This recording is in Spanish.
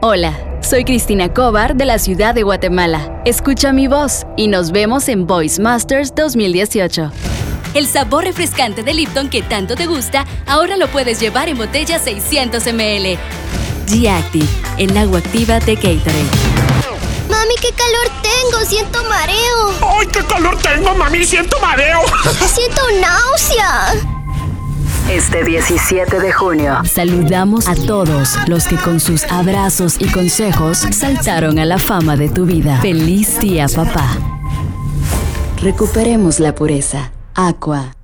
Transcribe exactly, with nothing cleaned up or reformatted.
Hola, soy Cristina Cobar de la ciudad de Guatemala. Escucha mi voz y nos vemos en Voice Masters dos mil dieciocho. El sabor refrescante de Lipton que tanto te gusta, ahora lo puedes llevar en botella seiscientos mililitros. G-Active, el agua activa de Gatorade. Mami, qué calor tengo, siento mareo. ¡Ay, qué calor tengo, mami! ¡Siento mareo! Siento náusea. Este diecisiete de junio, saludamos a todos los que con sus abrazos y consejos saltaron a la fama de tu vida. ¡Feliz día, papá! Recuperemos la pureza. Aqua.